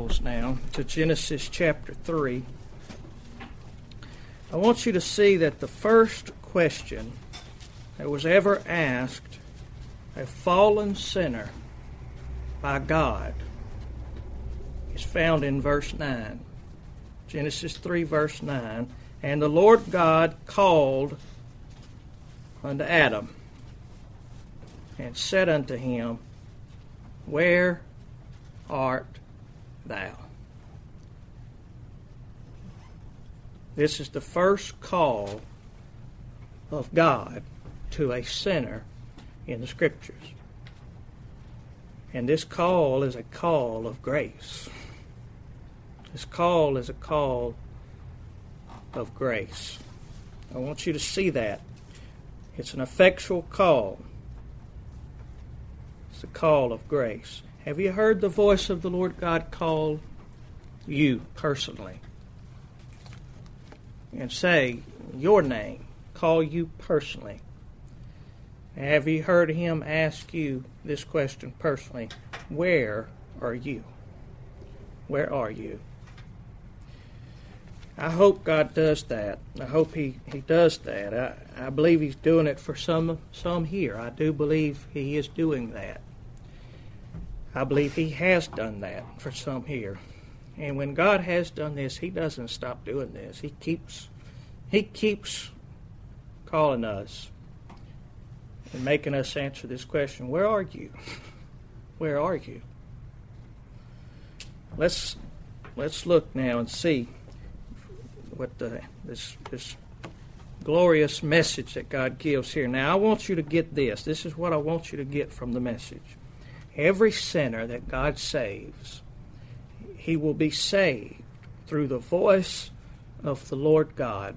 Now to Genesis chapter 3. I want you to see that the first question that was ever asked a fallen sinner by God is found in verse 9. Genesis 3 verse 9. And the Lord God called unto Adam and said unto him, Where art thou? This is the first call of God to a sinner in the Scriptures. And this call is a call of grace. This call is a call of grace. I want you to see that. It's an effectual call. It's a call of grace. Have you heard the voice of the Lord God call you personally? And say your name, call you personally. Have you heard him ask you this question personally? Where are you? Where are you? I hope God does that. I hope he does that. I believe he's doing it for some here. I do believe he is doing that. I believe he has done that for some here. And when God has done this, he doesn't stop doing this. He keeps calling us and making us answer this question, where are you? Where are you? Let's look now and see what this glorious message that God gives here. Now I want you to get this. This is what I want you to get from the message. Every sinner that God saves, he will be saved through the voice of the Lord God.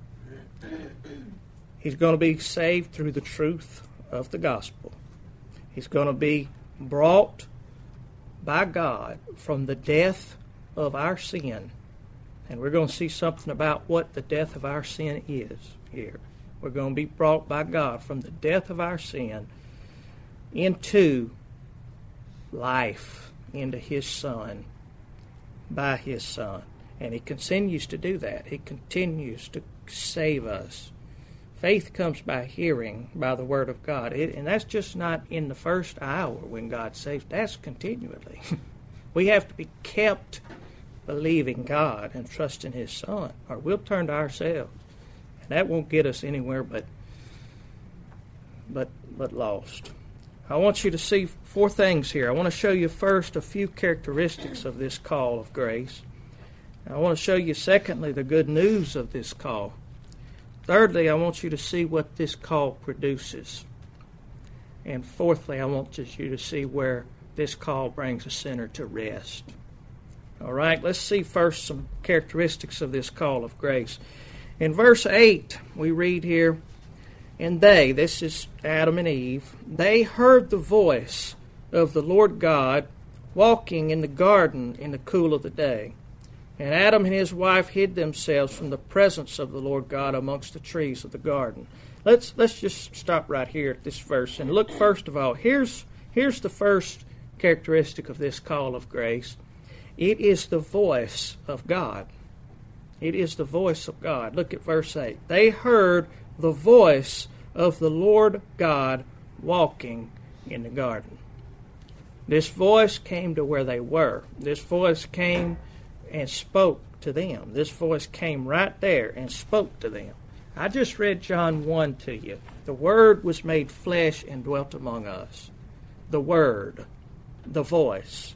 He's going to be saved through the truth of the gospel. He's going to be brought by God from the death of our sin. And we're going to see something about what the death of our sin is here. We're going to be brought by God from the death of our sin into life, into His Son, by His Son. And He continues to do that. He continues to save us. Faith comes by hearing, by the Word of God. And that's just not in the first hour when God saves. That's continually. We have to be kept believing God and trusting His Son, or we'll turn to ourselves. And that won't get us anywhere but lost. I want you to see four things here. I want to show you first a few characteristics of this call of grace. I want to show you, secondly, the good news of this call. Thirdly, I want you to see what this call produces. And fourthly, I want you to see where this call brings a sinner to rest. All right, let's see first some characteristics of this call of grace. In verse 8, we read here, And they, this is Adam and Eve, they heard the voice of the Lord God walking in the garden in the cool of the day. And Adam and his wife hid themselves from the presence of the Lord God amongst the trees of the garden. Let's just stop right here at this verse and look first of all. Here's the first characteristic of this call of grace. It is the voice of God. It is the voice of God. Look at verse 8. They heard the voice of the Lord God walking in the garden. This voice came to where they were. This voice came and spoke to them. This voice came right there and spoke to them. I just read John 1 to you. The Word was made flesh and dwelt among us. The Word, the voice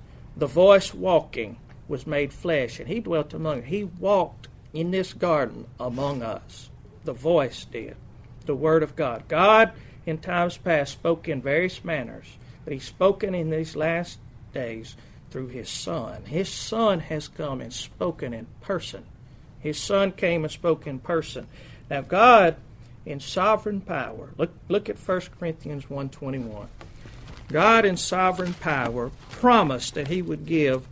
walking was made flesh, and He dwelt among us. He walked in this garden among us. The voice did. The Word of God. God, in times past, spoke in various manners, but He's spoken in these last days through His Son. His Son has come and spoken in person. His Son came and spoke in person. Now God, in sovereign power, look at 1 Corinthians 1:21. God in sovereign power promised that He would give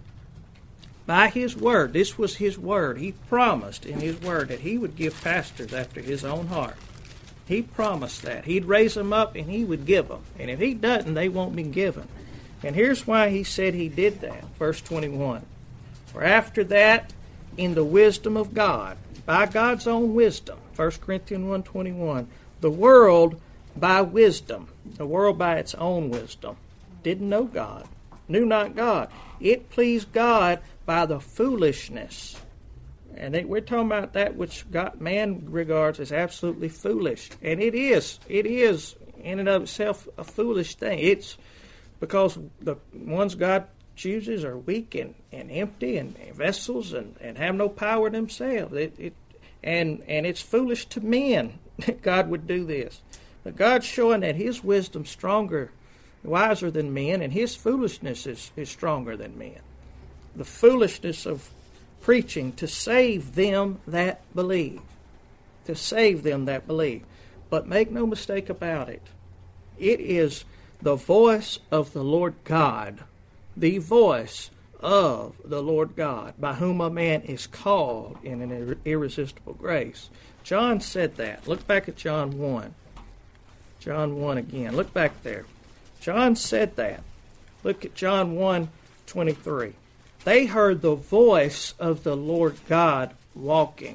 by His Word. This was His Word. He promised in His Word that He would give pastors after His own heart. He promised that. He'd raise them up and He would give them. And if He doesn't, they won't be given. And here's why He said He did that. Verse 21. For after that, in the wisdom of God, by God's own wisdom, 1 Corinthians 1:21, the world by wisdom, the world by its own wisdom, didn't know God, knew not God. It pleased God by the foolishness. And we're talking about that which man regards as absolutely foolish. And it is in and of itself a foolish thing. It's because the ones God chooses are weak and empty and vessels and have no power themselves. And it's foolish to men that God would do this. But God's showing that His wisdom's stronger, wiser than men, and His foolishness is stronger than men. The foolishness of preaching to save them that believe. To save them that believe. But make no mistake about it. It is the voice of the Lord God, the voice of the Lord God, by whom a man is called in an irresistible grace. John said that. Look back at John 1. John 1 again. Look back there. John said that. Look at John 1:23. They heard the voice of the Lord God walking.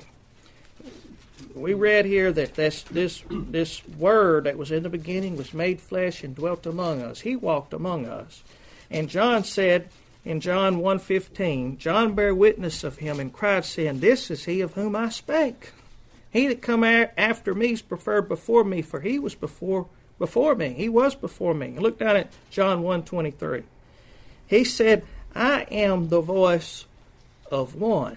We read here that this Word that was in the beginning was made flesh and dwelt among us. He walked among us. And John said in John 1:15, John bare witness of Him and cried, saying, This is He of whom I spake. He that come after me is preferred before me, for He was before me. He was before me. Look down at John 1:23. He said, I am the voice of one.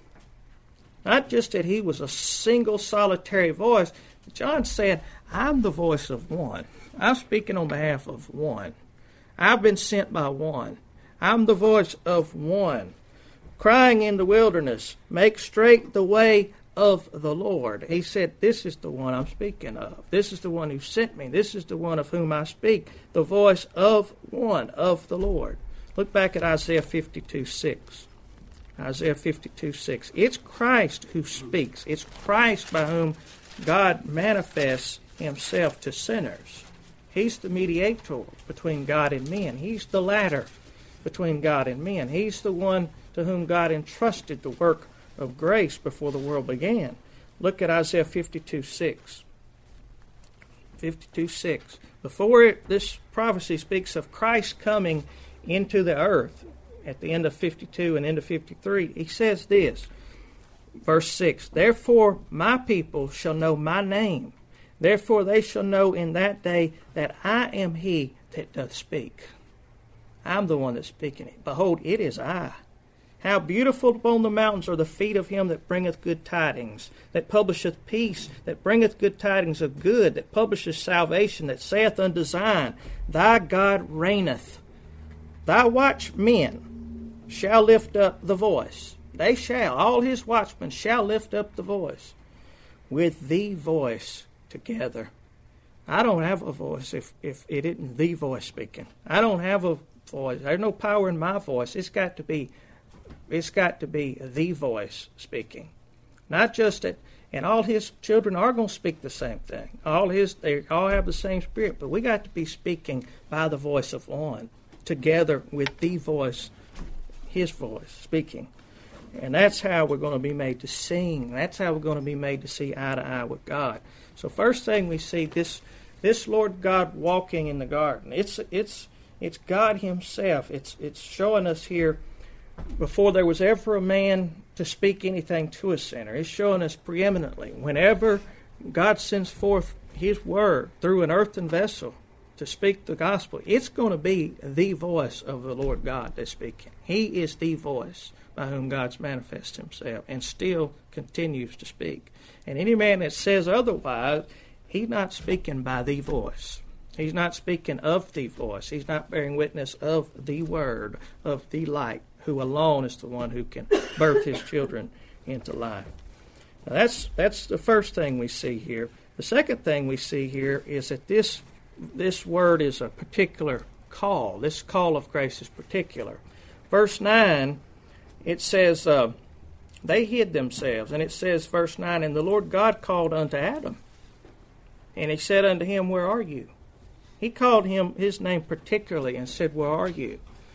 Not just that He was a single solitary voice. John said, I'm the voice of one. I'm speaking on behalf of one. I've been sent by one. I'm the voice of one. Crying in the wilderness, make straight the way of the Lord. He said, this is the one I'm speaking of. This is the one who sent me. This is the one of whom I speak. The voice of one, of the Lord. Look back at Isaiah 52:6. Isaiah 52:6. It's Christ who speaks. It's Christ by whom God manifests Himself to sinners. He's the mediator between God and men. He's the ladder between God and men. He's the one to whom God entrusted the work of grace before the world began. Look at Isaiah 52:6. 52:6. Before this prophecy speaks of Christ coming into the earth at the end of 52 and into 53, he says this, verse 6, Therefore my people shall know my name. Therefore they shall know in that day that I am He that doth speak. I'm the one that's speaking it. Behold, it is I. How beautiful upon the mountains are the feet of him that bringeth good tidings, that publisheth peace, that bringeth good tidings of good, that publisheth salvation, that saith unto Zion, Thy God reigneth. Thy watchmen shall lift up the voice. They shall, all His watchmen shall lift up the voice with the voice together. I don't have a voice if it isn't the voice speaking. I don't have a voice. There's no power in my voice. It's got to be the voice speaking. Not just that, and all His children are going to speak the same thing. They all have the same spirit, but we got to be speaking by the voice of one, together with the voice, His voice speaking. And that's how we're going to be made to sing. That's how we're going to be made to see eye to eye with God. So first thing we see, this Lord God walking in the garden. It's God Himself. It's showing us here, before there was ever a man to speak anything to a sinner, it's showing us preeminently, whenever God sends forth His word through an earthen vessel to speak the gospel, it's going to be the voice of the Lord God that's speaking. He is the voice by whom God's manifests Himself and still continues to speak. And any man that says otherwise, he's not speaking by the voice. He's not speaking of the voice. He's not bearing witness of the word, of the light, who alone is the one who can birth His children into life. Now that's the first thing we see here. The second thing we see here is that this word is a particular call. This call of grace is particular. Verse 9, it says, they hid themselves. And it says, verse 9, And the Lord God called unto Adam, and He said unto him, Where are you? He called him His name particularly and said, Where are you?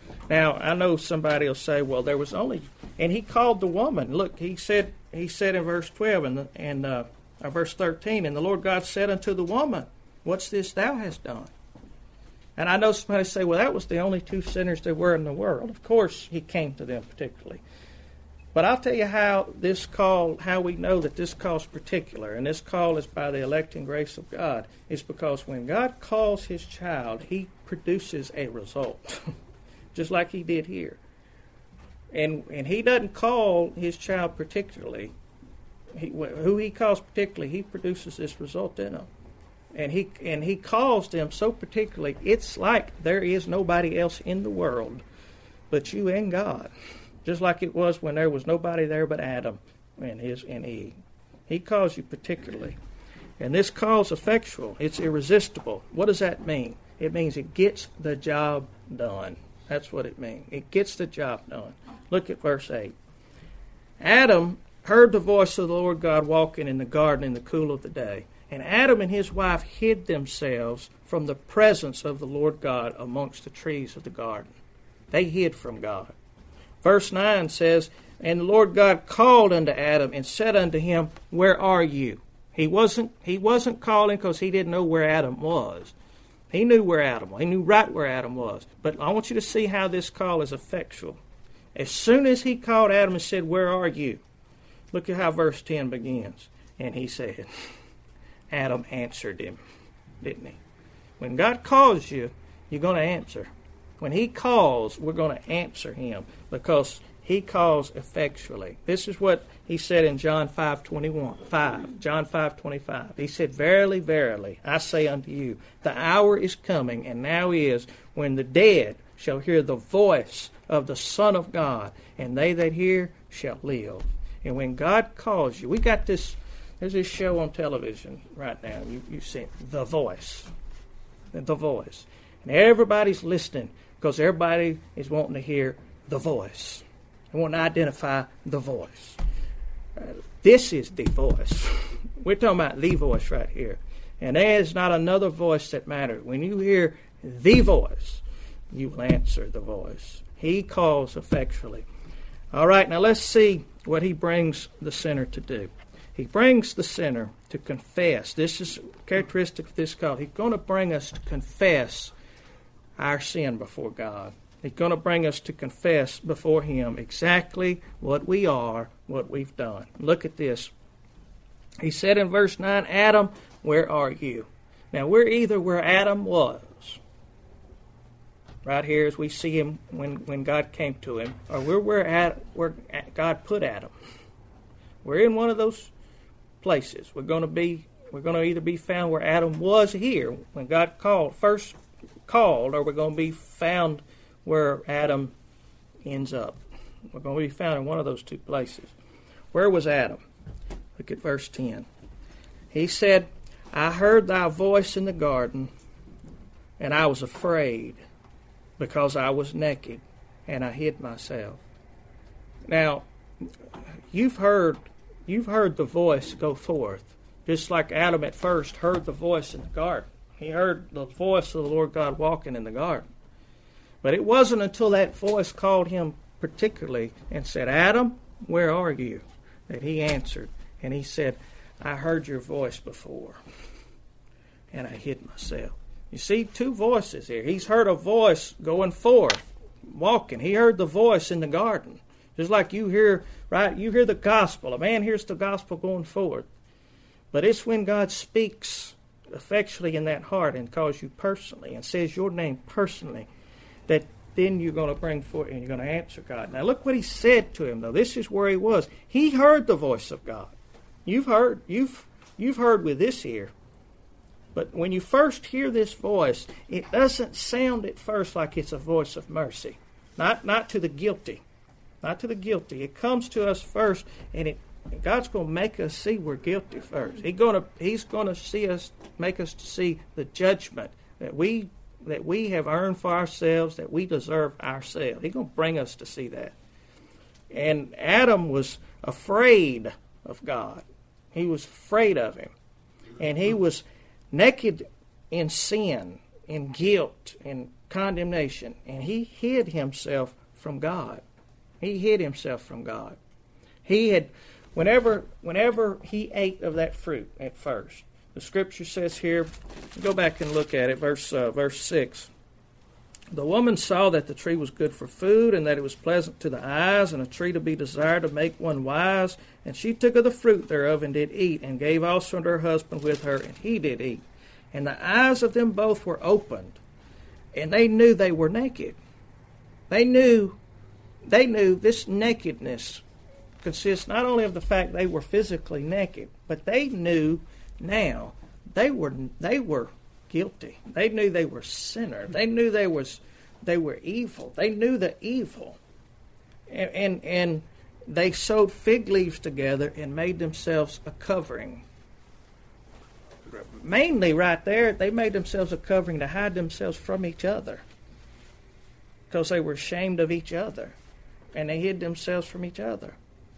Now, I know somebody will say, well, there was only, and he called the woman. Look, he said in verse 12 and verse 13, and the Lord God said unto the woman, what's this thou hast done? And I know somebody say, well, that was the only two sinners there were in the world. Of course, he came to them particularly. But I'll tell you how we know that this call is particular, and this call is by the electing grace of God, is because when God calls his child, he produces a result, just like he did here. And he doesn't call his child particularly. Who he calls particularly, he produces this result in them. And he calls them so particularly, it's like there is nobody else in the world but you and God. Just like it was when there was nobody there but Adam and Eve. He calls you particularly. And this call's effectual. It's irresistible. What does that mean? It means it gets the job done. That's what it means. It gets the job done. Look at verse 8. Adam heard the voice of the Lord God walking in the garden in the cool of the day. And Adam and his wife hid themselves from the presence of the Lord God amongst the trees of the garden. They hid from God. Verse 9 says, and the Lord God called unto Adam and said unto him, where are you? He wasn't calling because he didn't know where Adam was. He knew where Adam was. He knew right where Adam was. But I want you to see how this call is effectual. As soon as he called Adam and said, where are you? Look at how verse 10 begins. And he said, Adam answered him, didn't he? When God calls you, you're going to answer. When he calls, we're going to answer him because he calls effectually. This is what he said in John 5:25. He said, verily, verily, I say unto you, the hour is coming, and now is, when the dead shall hear the voice of the Son of God, and they that hear shall live. And when God calls you, we got this, there's this show on television right now. You see The Voice. The Voice. And everybody's listening because everybody is wanting to hear the voice. They want to identify the voice. This is the voice. We're talking about the voice right here. And there is not another voice that matters. When you hear the voice, you will answer the voice. He calls effectually. All right, now let's see what he brings the sinner to do. He brings the sinner to confess. This is characteristic of this call. He's going to bring us to confess our sin before God. He's going to bring us to confess before him exactly what we are, what we've done. Look at this. He said in verse 9, Adam, where are you? Now, we're either where Adam was, right here as we see him when God came to him, or we're where God put Adam. We're in one of those places. We're going to either be found where Adam was here when God first called, or we're going to be found where Adam ends up. We're going to be found in one of those two places. Where was Adam? Look at verse 10. He said, I heard thy voice in the garden, and I was afraid, because I was naked, and I hid myself. Now, you've heard the voice go forth, just like Adam at first heard the voice in the garden. He heard the voice of the Lord God walking in the garden. But it wasn't until that voice called him particularly and said, Adam, where are you? That he answered. And he said, I heard your voice before, and I hid myself. You see, two voices here. He's heard a voice going forth, walking. He heard the voice in the garden. Just like you hear, right? You hear the gospel. A man hears the gospel going forth. But it's when God speaks effectually in that heart and calls you personally and says your name personally, that then you're going to bring forth and you're going to answer God. Now look what he said to him, though. This is where he was. He heard the voice of God. You've heard with this ear. But when you first hear this voice, it doesn't sound at first like it's a voice of mercy. Not to the guilty. Not to the guilty. It comes to us first, and God's going to make us see we're guilty first. He's going to see us, make us to see the judgment that we have earned for ourselves, that we deserve ourselves. He's going to bring us to see that. And Adam was afraid of God. He was afraid of him. And he was naked in sin, in guilt, and condemnation, and he hid himself from God. He hid himself from God. He had, whenever he ate of that fruit at first, the scripture says here, go back and look at it, verse 6. The woman saw that the tree was good for food, and that it was pleasant to the eyes, and a tree to be desired to make one wise. And she took of the fruit thereof, and did eat, and gave also unto her husband with her, and he did eat. And the eyes of them both were opened, and they knew they were naked. They knew this nakedness consists not only of the fact they were physically naked, but they knew now they were guilty. They knew they were sinners. They knew they were evil. They knew the evil. And they sewed fig leaves together and made themselves a covering. Mainly right there, they made themselves a covering to hide themselves from each other, because they were ashamed of each other, and they hid themselves from each other.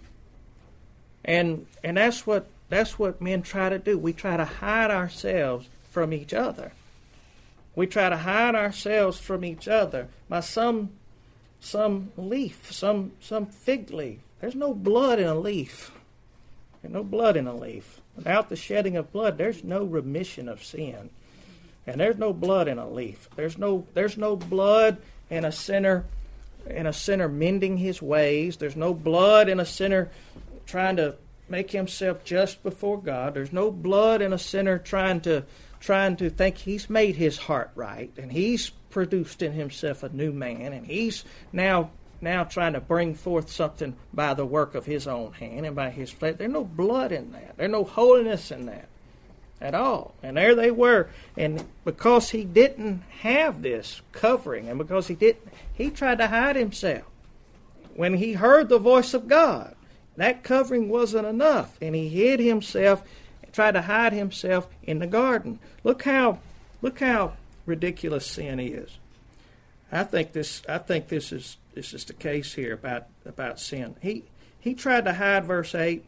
And that's what men try to do. We try to hide ourselves from each other. We try to hide ourselves from each other by some leaf, some fig leaf. There's no blood in a leaf. There's no blood in a leaf. Without the shedding of blood, there's no remission of sin. And there's no blood in a leaf. There's no blood in a sinner mending his ways. There's no blood in a sinner trying to make himself just before God. There's no blood in a sinner trying to think he's made his heart right, and he's produced in himself a new man, and he's now trying to bring forth something by the work of his own hand and by his flesh. There's no blood in that. There's no holiness in that at all. And there they were. And because he didn't have this covering, and because he tried to hide himself. When he heard the voice of God, that covering wasn't enough, and he hid himself and tried to hide himself in the garden. Look how ridiculous sin is. I think this is the case here about sin. He tried to hide, verse 8.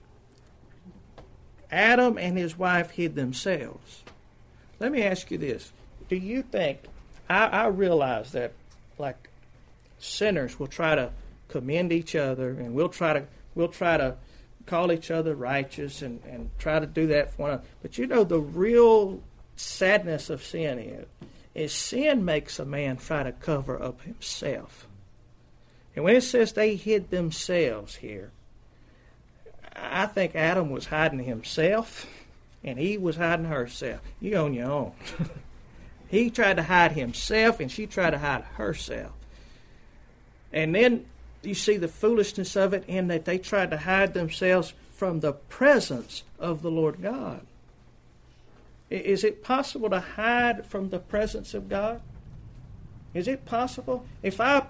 Adam and his wife hid themselves. Let me ask you this. Do you think, I realize that like sinners will try to commend each other, and we'll try to call each other righteous and try to do that for one another. But you know, the real sadness of sin is sin makes a man try to cover up himself. And when it says they hid themselves here, I think Adam was hiding himself, and Eve was hiding herself. You on your own. He tried to hide himself, and she tried to hide herself. And then you see the foolishness of it in that they tried to hide themselves from the presence of the Lord God. Is it possible to hide from the presence of God? Is it possible? If I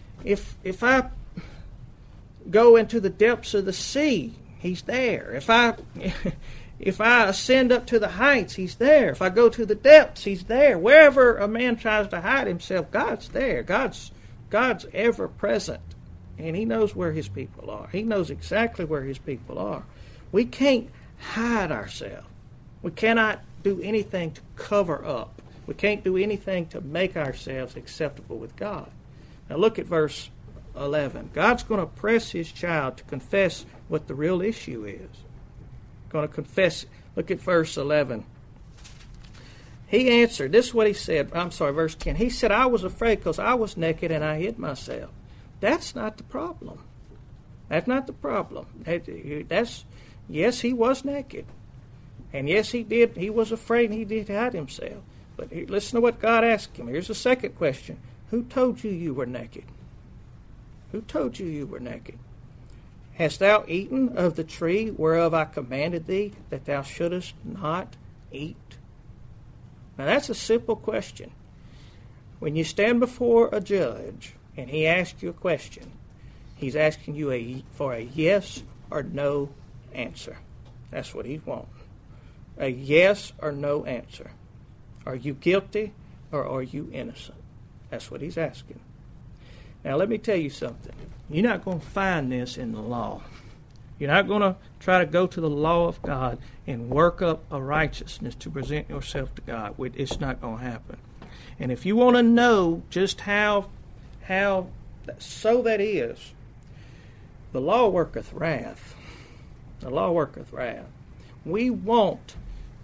go into the depths of the sea, He's there. If I ascend up to the heights, He's there. If I go to the depths, He's there. Wherever a man tries to hide himself, God's there. God's ever present. And He knows where His people are. He knows exactly where His people are. We can't hide ourselves. We cannot do anything to cover up. We can't do anything to make ourselves acceptable with God. Now look at verse 11. God's going to press His child to confess what the real issue is. Going to confess. Look at verse 11. He answered. This is what he said. Verse 10. He said, I was afraid because I was naked and I hid myself. That's not the problem. That's not the problem. Yes, he was naked. And yes, he did. He was afraid and he did hide himself. But listen to what God asked him. Here's the second question. Who told you you were naked? Who told you you were naked? Hast thou eaten of the tree whereof I commanded thee that thou shouldest not eat? Now that's a simple question. When you stand before a judge and he asks you a question, he's asking you for a yes or no answer. That's what he's wanting. A yes or no answer. Are you guilty or are you innocent? That's what he's asking. Now let me tell you something. You're not going to find this in the law. You're not going to try to go to the law of God and work up a righteousness to present yourself to God. It's not going to happen. And if you want to know just how so that is, the law worketh wrath. The law worketh wrath. We want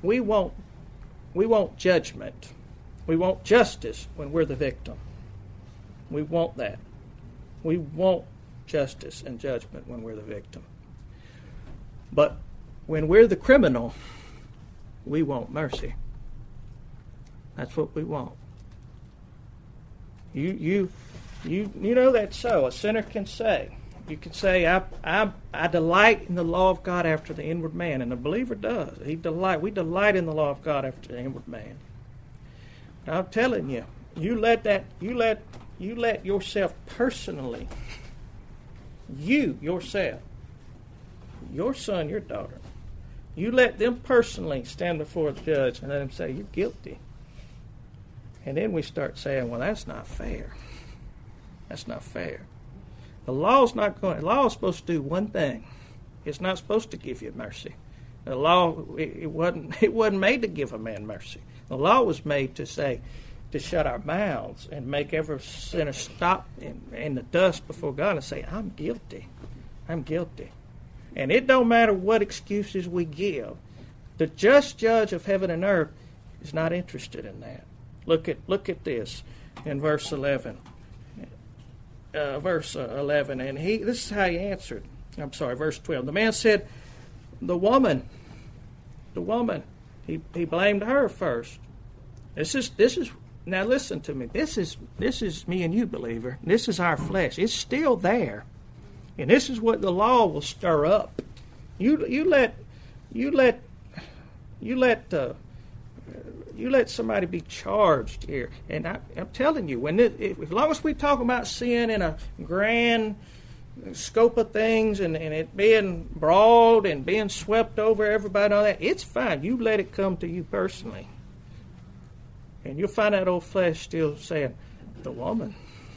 judgment. We want justice when we're the victim. We want that. We want justice and judgment when we're the victim. But when we're the criminal, we want mercy. That's what we want. You know that's so. A sinner can say. You can say, I delight in the law of God after the inward man, and the believer does. We delight in the law of God after the inward man. But I'm telling you, you let yourself personally, yourself, your son, your daughter, you let them personally stand before the judge and let them say, you're guilty. And then we start saying, well, that's not fair. That's not fair. The law is supposed to do one thing. It's not supposed to give you mercy. The law, it wasn't made to give a man mercy. The law was made to shut our mouths and make every sinner stop in the dust before God and say, I'm guilty. I'm guilty. And it don't matter what excuses we give. The just judge of heaven and earth is not interested in that. Look at this in verse 11. Verse 11, and this is how he answered. I'm sorry, verse 12. The man said, the woman. He blamed her first. This is. Now listen to me. This is me and you, believer. This is our flesh. It's still there, and this is what the law will stir up. You let somebody be charged here, and I'm telling you, as long as we talk about sin in a grand scope of things, and it being broad and being swept over everybody and all that, it's fine. You let it come to you personally, and you'll find that old flesh still saying, "The woman."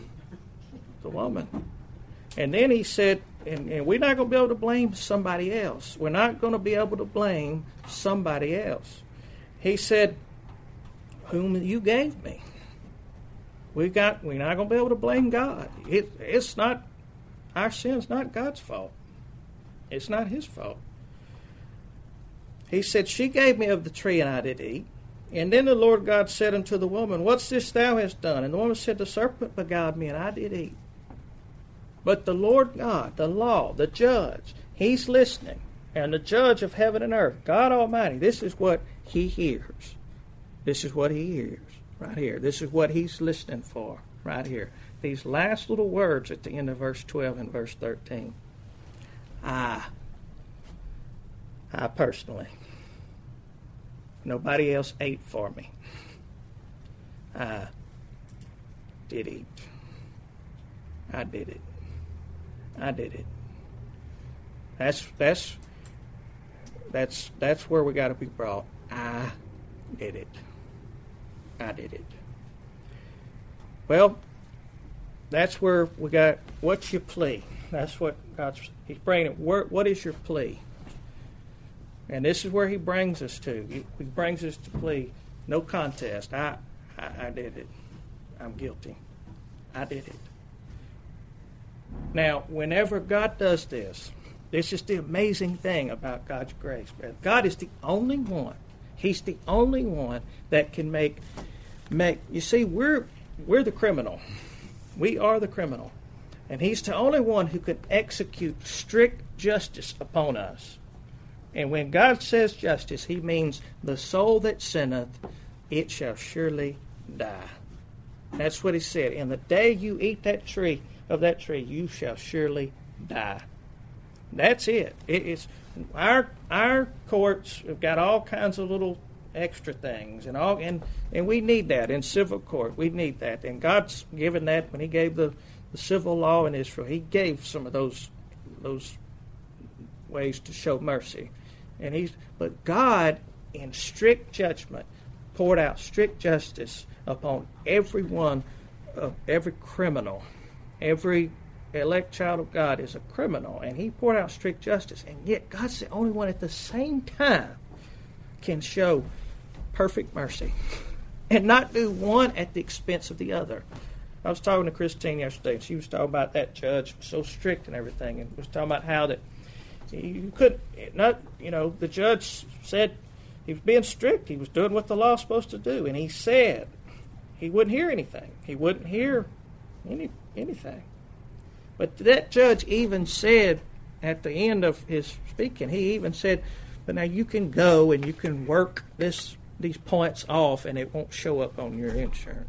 And then he said, and we're not going to be able to blame somebody else. We're not going to be able to blame somebody else. He said, whom you gave me. We're not going to be able to blame God. It's not, our sin's not God's fault. It's not his fault. He said, she gave me of the tree and I did eat. And then the Lord God said unto the woman, what's this thou hast done? And the woman said, the serpent beguiled me and I did eat. But the Lord God, the law, the judge, he's listening. And the judge of heaven and earth, God Almighty, this is what he hears. This is what he hears right here. This is what he's listening for right here. These last little words at the end of verse 12 and verse 13. I personally, nobody else ate for me. I did eat. I did it. I did it. That's where we got to be brought. I did it. I did it. Well, that's where we got, what's your plea? That's what he's bringing it. What is your plea? And this is where he brings us to. He brings us to plea. No contest. I did it. I'm guilty. I did it. Now, whenever God does this is the amazing thing about God's grace. God is the only one. He's the only one that can make. You see, we're the criminal. We are the criminal, and He's the only one who can execute strict justice upon us. And when God says justice, He means the soul that sinneth, it shall surely die. That's what He said. In the day you eat that tree, you shall surely die. That's it. It's our courts have got all kinds of little extra things, and we need that in civil court. We need that, and God's given that when He gave the civil law in Israel. He gave some of those ways to show mercy, but God, in strict judgment, poured out strict justice upon every criminal. Every elect child of God is a criminal, and He poured out strict justice. And yet God's the only one at the same time can show perfect mercy and not do one at the expense of the other. I was talking to Christine yesterday, and she was talking about that judge so strict and everything, and was talking about how that you could not, the judge said he was being strict. He was doing what the law was supposed to do, and he said he wouldn't hear anything. He wouldn't hear anything. But that judge even said at the end of his speaking, he even said, "But now you can go and you can work these points off, and it won't show up on your insurance."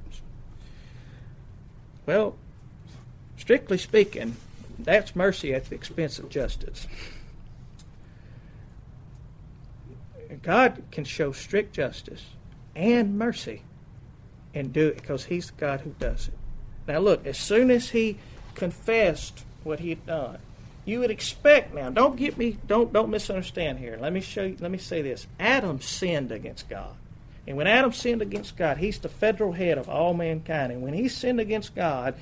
Well, strictly speaking, that's mercy at the expense of justice. God can show strict justice and mercy and do it because He's the God who does it. Now look, as soon as he confessed what he had done, you would expect now, don't misunderstand here. Let me say this. Adam sinned against God. And when Adam sinned against God, he's the federal head of all mankind. And when he sinned against God,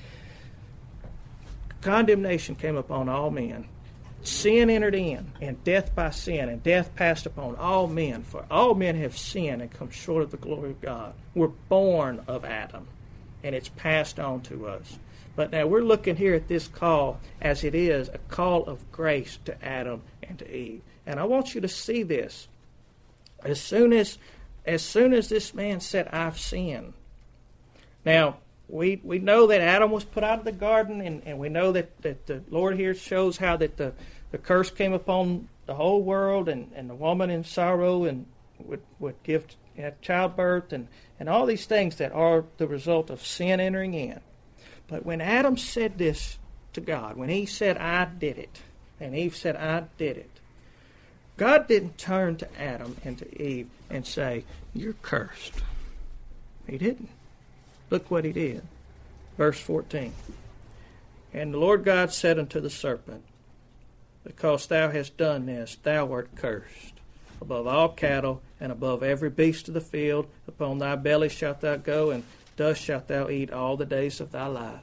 condemnation came upon all men. Sin entered in, and death by sin, and death passed upon all men. For all men have sinned and come short of the glory of God. We're born of Adam, and it's passed on to us. But now we're looking here at this call as it is a call of grace to Adam and to Eve. And I want you to see this. As soon as this man said, "I've sinned." Now, we know that Adam was put out of the garden, and we know that the Lord here shows how that the curse came upon the whole world, and the woman in sorrow and would have childbirth, and all these things that are the result of sin entering in. But when Adam said this to God, when he said, "I did it," and Eve said, "I did it," God didn't turn to Adam and to Eve and say, "You're cursed." He didn't. Look what he did. Verse 14. "And the Lord God said unto the serpent, Because thou hast done this, thou art cursed above all cattle, and above every beast of the field. Upon thy belly shalt thou go, and dust shalt thou eat all the days of thy life."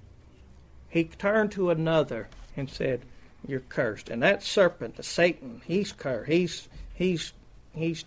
He turned to another and said, "You're cursed." And that serpent, the Satan, he's cursed. The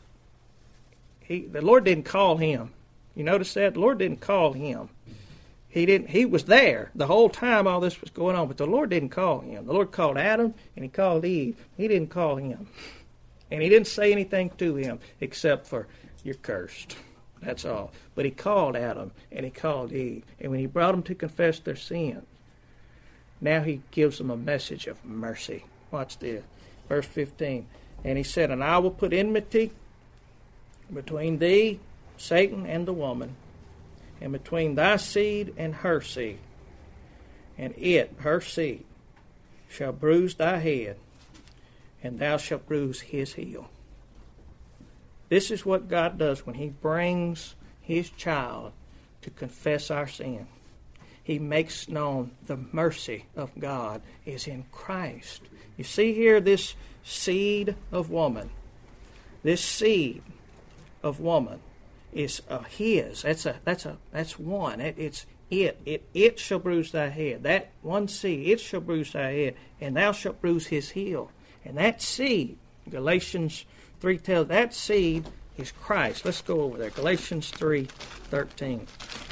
Lord didn't call him. You notice that? The Lord didn't call him. He was there the whole time all this was going on, but the Lord didn't call him. The Lord called Adam, and he called Eve. He didn't call him. And he didn't say anything to him except for, "You're cursed." That's all. But he called Adam, and he called Eve. And when he brought them to confess their sins, now he gives them a message of mercy. Watch this. Verse 15. "And he said, And I will put enmity between thee, Satan, and the woman, and between thy seed and her seed. And it," her seed, "shall bruise thy head, and thou shalt bruise his heel." This is what God does when He brings His child to confess our sin. He makes known the mercy of God is in Christ. You see here this seed of woman. This seed of woman is His. That's one. It shall bruise thy head. That one seed, it shall bruise thy head, and thou shalt bruise his heel. And that seed, Galatians 3 tells, that seed is Christ. Let's go over there. Galatians 3:13.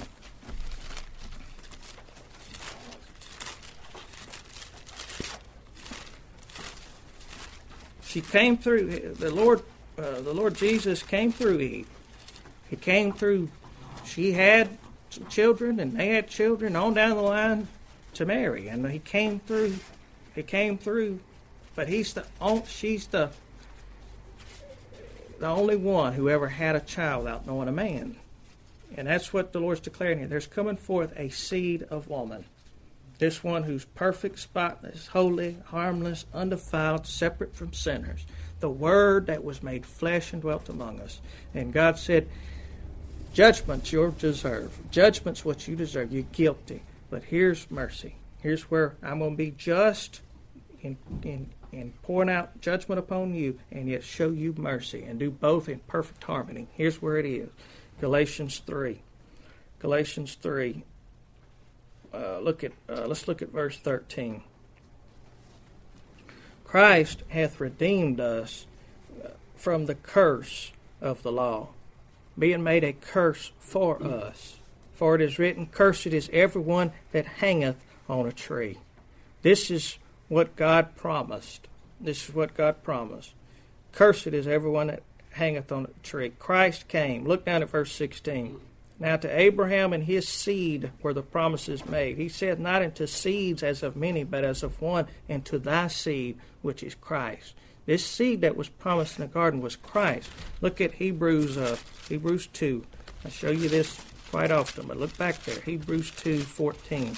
She came through. The Lord Jesus came through Eve. He came through. She had some children, and they had children on down the line to Mary, and he came through. He came through, but she's the only one who ever had a child without knowing a man. And that's what the Lord's declaring here. There's coming forth a seed of woman. This one who's perfect, spotless, holy, harmless, undefiled, separate from sinners. The Word that was made flesh and dwelt among us. And God said, judgment's your deserve. Judgment's what you deserve. You're guilty. But here's mercy. Here's where I'm going to be just in pouring out judgment upon you, and yet show you mercy, and do both in perfect harmony. Here's where it is. Galatians 3. Galatians 3. Let's look at verse 13. Christ hath redeemed us from the curse of the law, being made a curse for us. For it is written, Cursed is everyone that hangeth on a tree. This is what God promised. This is what God promised. Cursed is everyone that hangeth on a tree. Christ came. Look down at verse 16. Now to Abraham and his seed were the promises made. He said, not unto seeds as of many, but as of one, and to thy seed, which is Christ. This seed that was promised in the garden was Christ. Look at Hebrews 2. I show you this quite often, but look back there. Hebrews 2:14.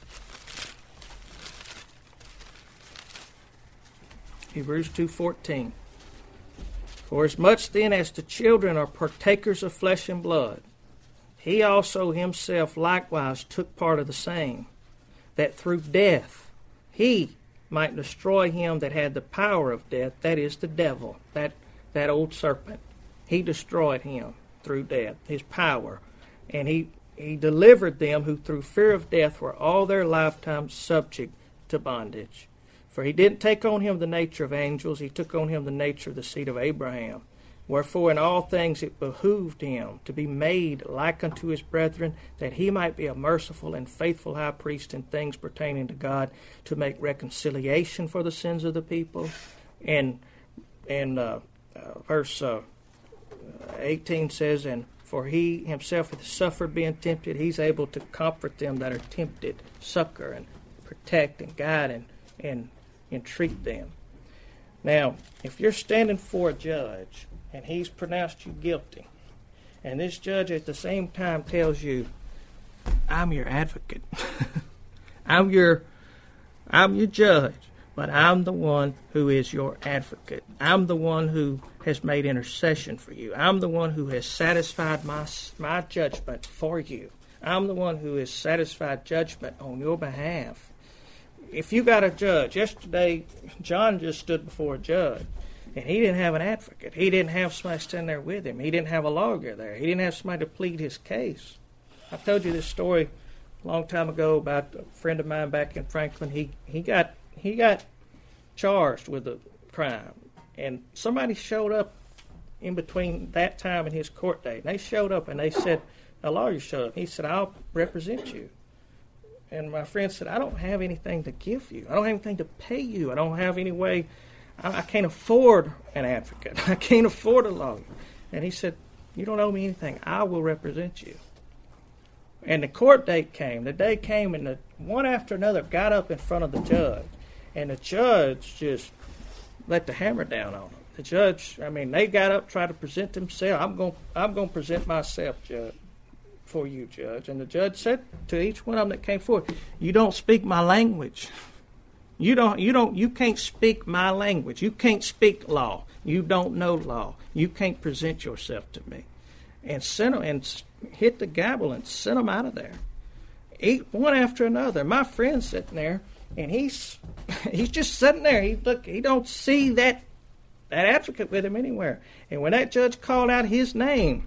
Hebrews 2:14. For as much then as the children are partakers of flesh and blood, he also himself likewise took part of the same, that through death he might destroy him that had the power of death, that is the devil, that old serpent. He destroyed him through death, his power. And he delivered them who through fear of death were all their lifetime subject to bondage. For he didn't take on him the nature of angels, he took on him the nature of the seed of Abraham. Wherefore in all things it behooved him to be made like unto his brethren, that he might be a merciful and faithful high priest in things pertaining to God, to make reconciliation for the sins of the people. And verse 18 says, and for he himself hath suffered being tempted, he's able to comfort them that are tempted, succor and protect and guide and entreat them. Now, if you're standing for a judge and he's pronounced you guilty, and this judge at the same time tells you, I'm your advocate. I'm your judge, but I'm the one who is your advocate. I'm the one who has made intercession for you. I'm the one who has satisfied my judgment for you. I'm the one who has satisfied judgment on your behalf. If you got a judge, yesterday John just stood before a judge, and he didn't have an advocate. He didn't have somebody standing there with him. He didn't have a lawyer there. He didn't have somebody to plead his case. I told you this story a long time ago about a friend of mine back in Franklin. He got charged with a crime, and somebody showed up in between that time and his court date. And they showed up, and they said, a lawyer showed up. He said, I'll represent you. And my friend said, I don't have anything to give you. I don't have anything to pay you. I don't have any way. I can't afford an advocate. I can't afford a lawyer. And he said, you don't owe me anything. I will represent you. And the court date came. The day came, and one after another got up in front of the judge. And the judge just let the hammer down on them. The judge, they got up, tried to present themselves. I'm going to present myself, judge, for you, judge. And the judge said to each one of them that came forward, you don't speak my language. You can't speak my language. You can't speak law. You don't know law. You can't present yourself to me. And sent them, and hit the gavel and sent them out of there. One after another. My friend's sitting there, and he's just sitting there. He don't see that advocate with him anywhere. And when that judge called out his name,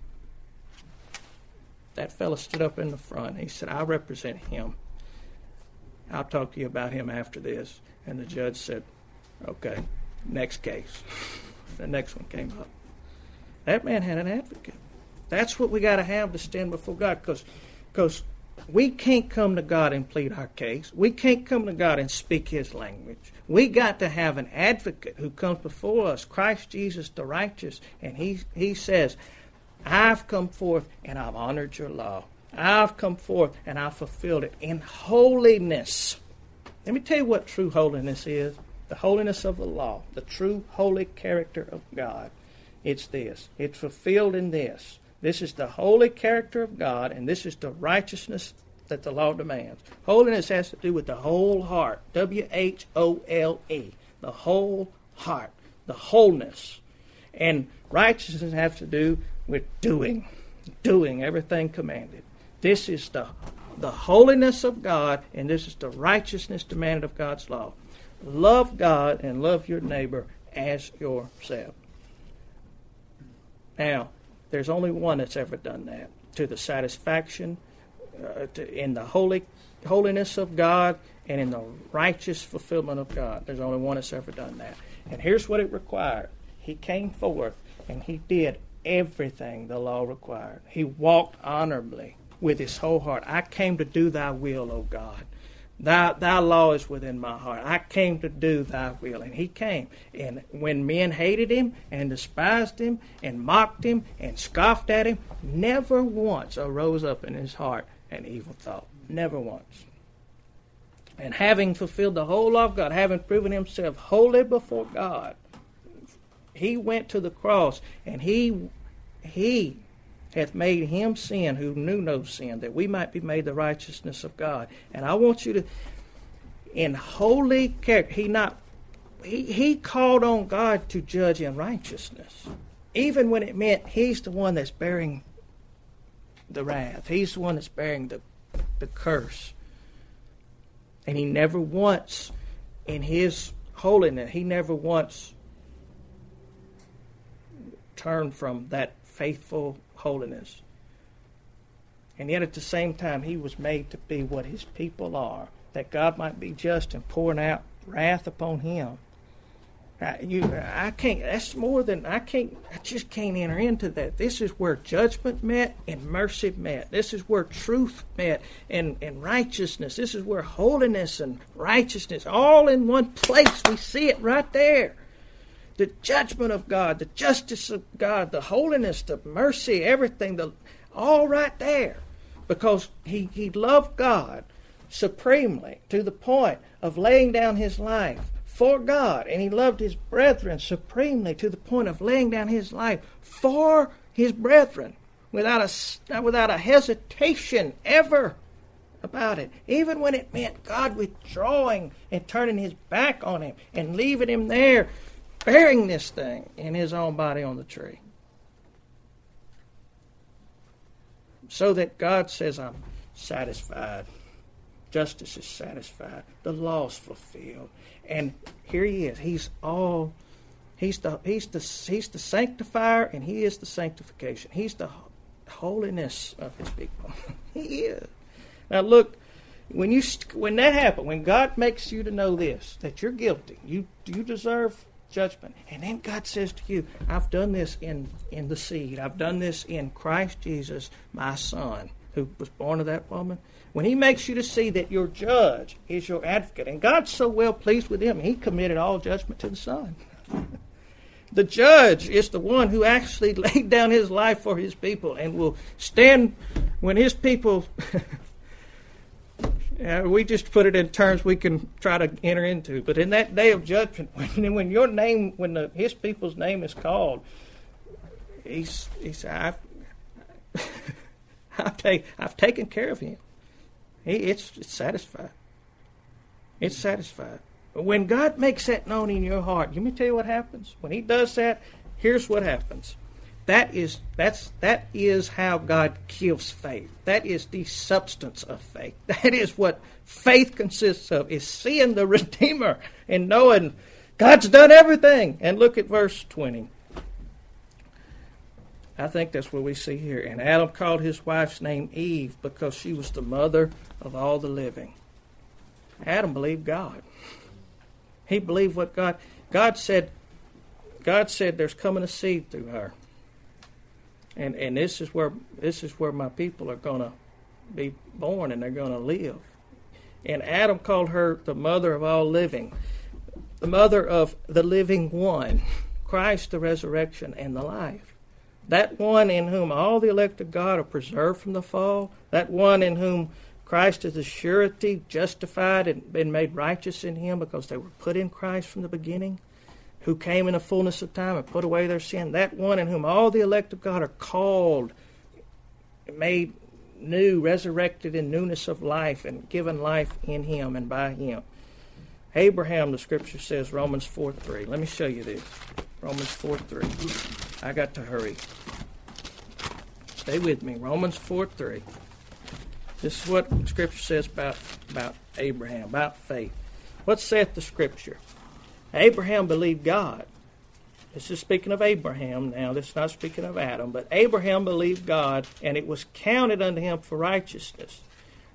that fella stood up in the front. He said, I represent him. I'll talk to you about him after this. And the judge said, okay, next case. The next one came up. That man had an advocate. That's what we got to have to stand before God, because we can't come to God and plead our case. We can't come to God and speak his language. We got to have an advocate who comes before us, Christ Jesus the righteous, and he says, I've come forth and I've honored your law. I've come forth and I've fulfilled it in holiness. Let me tell you what true holiness is. The holiness of the law, the true holy character of God. It's this. It's fulfilled in this. This is the holy character of God, and this is the righteousness that the law demands. Holiness has to do with the whole heart. W-H-O-L-E. The whole heart. The wholeness. And righteousness has to do with doing everything commanded. This is the holiness of God, and this is the righteousness demanded of God's law. Love God and love your neighbor as yourself. Now, there's only one that's ever done that to the satisfaction, in the holiness of God and in the righteous fulfillment of God. There's only one that's ever done that. And here's what it required. He came forth and he did everything the law required. He walked honorably with his whole heart. I came to do thy will, O God. Thy law is within my heart. I came to do thy will. And he came. And when men hated him and despised him and mocked him and scoffed at him, never once arose up in his heart an evil thought. Never once. And having fulfilled the whole law of God, having proven himself holy before God, he went to the cross, and he hath made him sin who knew no sin, that we might be made the righteousness of God. And I want you to, in holy character, he called on God to judge in righteousness, even when it meant he's the one that's bearing the wrath. He's the one that's bearing the curse. And he never once, in his holiness, he never once turned from that faithful holiness. And yet at the same time, he was made to be what his people are, that God might be just and pouring out wrath upon him. I can't. That's more than I can't. I just can't enter into that. This is where judgment met and mercy met. This is where truth met and righteousness. This is where holiness and righteousness all in one place. We see it right there. The judgment of God, the justice of God, the holiness, the mercy, everything, all right there. Because he loved God supremely to the point of laying down his life for God. And he loved his brethren supremely to the point of laying down his life for his brethren without a hesitation ever about it. Even when it meant God withdrawing and turning his back on him and leaving him there bearing this thing in his own body on the tree. So that God says, I'm satisfied. Justice is satisfied. The law is fulfilled. And here he is. He's the sanctifier, and he is the sanctification. He's the holiness of his people. He is. Now look, when that happens, when God makes you to know this, that you're guilty, you deserve judgment, and then God says to you, I've done this in the seed. I've done this in Christ Jesus, my son, who was born of that woman. When he makes you to see that your judge is your advocate, and God's so well pleased with him, he committed all judgment to the Son. The judge is the one who actually laid down his life for his people and will stand when his people... we just put it in terms we can try to enter into. But in that day of judgment, when your name, his people's name is called, he said, I've taken care of him. It's satisfied. It's satisfied. But when God makes that known in your heart, let me tell you what happens. When he does that, here's what happens. That is how God gives faith. That is the substance of faith. That is what faith consists of, is seeing the Redeemer and knowing God's done everything. And look at verse 20. I think that's what we see here. And Adam called his wife's name Eve because she was the mother of all the living. Adam believed God. He believed what God said. God said there's coming a seed through her. And this is where my people are going to be born and they're going to live. And Adam called her the mother of all living, the mother of the living one, Christ, the resurrection and the life. That one in whom all the elect of God are preserved from the fall, that one in whom Christ is the surety, justified and been made righteous in him because they were put in Christ from the beginning, who came in the fullness of time and put away their sin, that one in whom all the elect of God are called, made new, resurrected in newness of life, and given life in him and by him. Abraham, the scripture says, Romans 4:3. Let me show you this. Romans 4:3. I got to hurry. Stay with me. Romans 4:3. This is what scripture says about Abraham, about faith. What saith the scripture? Abraham believed God. This is speaking of Abraham now. This is not speaking of Adam. But Abraham believed God, and it was counted unto him for righteousness.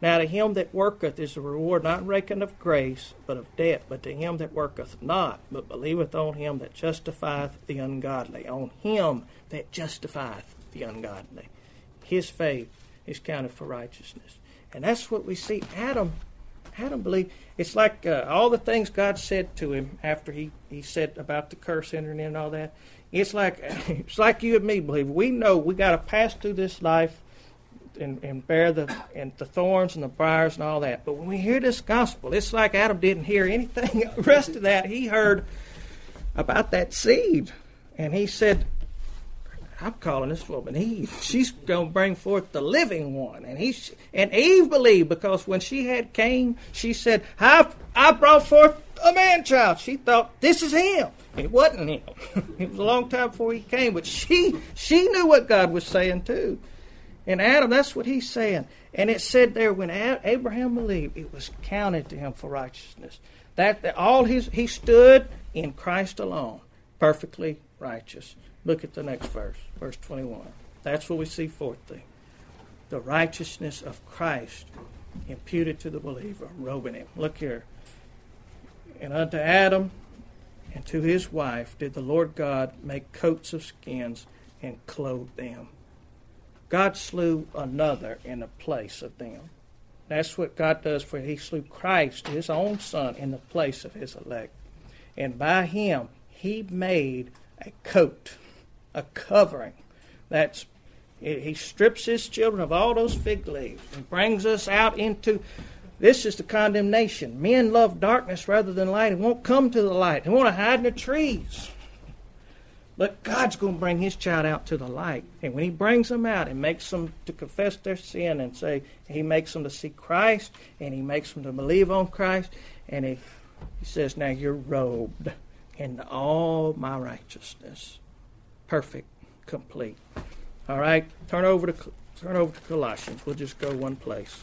Now to him that worketh is a reward not reckoned of grace, but of debt. But to him that worketh not, but believeth on him that justifieth the ungodly. On him that justifieth the ungodly. His faith is counted for righteousness. And that's what we see. Adam believed. It's like all the things God said to him after he said about the curse entering in and all that. It's like you and me believe. We know we got to pass through this life and bear the thorns and the briars and all that. But when we hear this gospel, it's like Adam didn't hear anything. The rest of that, he heard about that seed. And he said, I'm calling this woman Eve. She's going to bring forth the living one. And Eve believed, because when she had Cain, she said, I brought forth a man-child. She thought, this is him. It wasn't him. It was a long time before he came. But she knew what God was saying too. And Adam, that's what he's saying. And it said there, when Abraham believed, it was counted to him for righteousness. He stood in Christ alone, perfectly righteous. Look at the next verse, verse 21. That's what we see fourthly. The righteousness of Christ imputed to the believer, robing him. Look here. And unto Adam and to his wife did the Lord God make coats of skins and clothe them. God slew another in the place of them. That's what God does for you. He slew Christ, his own son, in the place of his elect. And by him, he made a coat, a covering. He strips his children of all those fig leaves and brings us out into, this is the condemnation. Men love darkness rather than light and won't come to the light. They want to hide in the trees. But God's going to bring his child out to the light. And when he brings them out and makes them to confess their sin and say, he makes them to see Christ and he makes them to believe on Christ. And he says, now you're robed in all my righteousness. Perfect, complete. All right, turn over to Colossians. We'll just go one place.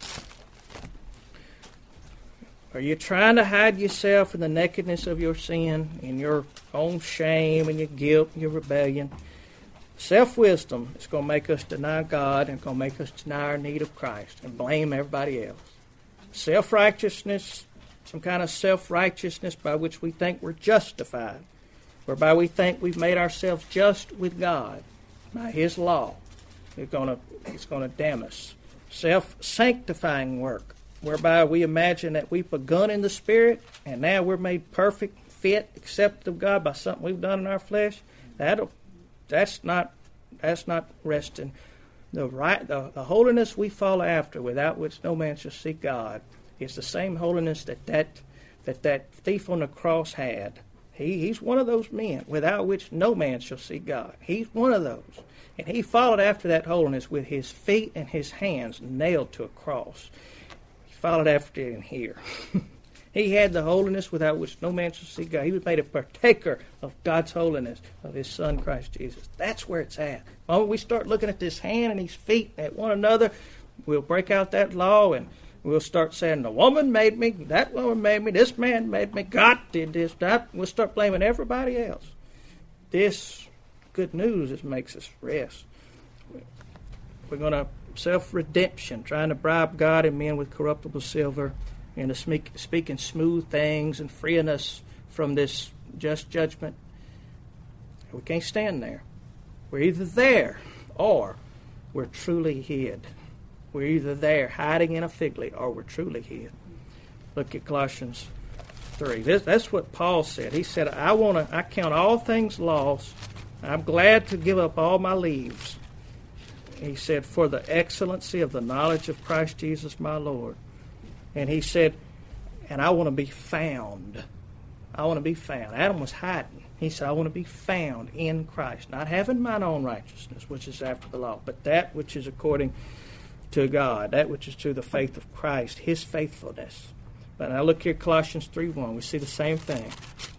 Are you trying to hide yourself in the nakedness of your sin, in your own shame and your guilt and your rebellion? Self-wisdom is going to make us deny God and going to make us deny our need of Christ and blame everybody else. Self-righteousness, some kind of self-righteousness by which we think we're justified, whereby we think we've made ourselves just with God by his law. It's going to damn us. Self-sanctifying work, whereby we imagine that we've begun in the Spirit and now we're made perfect, fit, accepted of God by something we've done in our flesh. That's not resting. The holiness we follow after, without which no man shall see God, is the same holiness that thief on the cross had. He's one of those men without which no man shall see God. He's one of those. And he followed after that holiness with his feet and his hands nailed to a cross. Followed after it in here. He had the holiness without which no man shall see God. He was made a partaker of God's holiness, of his Son, Christ Jesus. That's where it's at. The moment we start looking at this hand and these feet at one another, we'll break out that law and we'll start saying, the woman made me, that woman made me, this man made me, God did this, that. We'll start blaming everybody else. This good news makes us rest. We're going to self-redemption, trying to bribe God and men with corruptible silver, and speaking smooth things and freeing us from this just judgment. We can't stand there. We're either there or we're truly hid. We're either there hiding in a fig leaf or we're truly hid. Look at Colossians 3. That's what Paul said. He said, I count all things lost. I'm glad to give up all my leaves. He said, for the excellency of the knowledge of Christ Jesus my Lord. And he said, and I want to be found. I want to be found. Adam was hiding. He said, I want to be found in Christ. Not having mine own righteousness, which is after the law, but that which is according to God, that which is to the faith of Christ, his faithfulness. But now look here, Colossians 3:1. We see the same thing.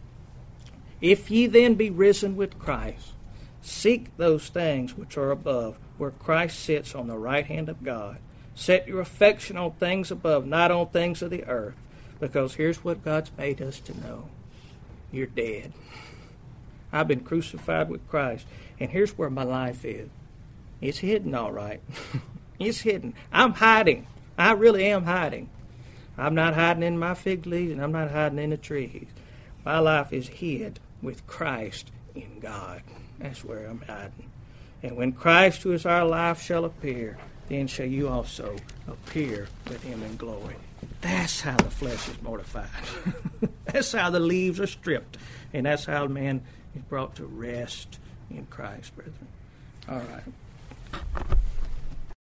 If ye then be risen with Christ, seek those things which are above, where Christ sits on the right hand of God. Set your affection on things above, not on things of the earth. Because here's what God's made us to know. You're dead. I've been crucified with Christ. And here's where my life is. It's hidden, all right. It's hidden. I'm hiding. I really am hiding. I'm not hiding in my fig leaves, and I'm not hiding in the trees. My life is hid with Christ in God. That's where I'm hiding. And when Christ, who is our life, shall appear, then shall you also appear with him in glory. That's how the flesh is mortified. That's how the leaves are stripped. And that's how man is brought to rest in Christ, brethren. All right.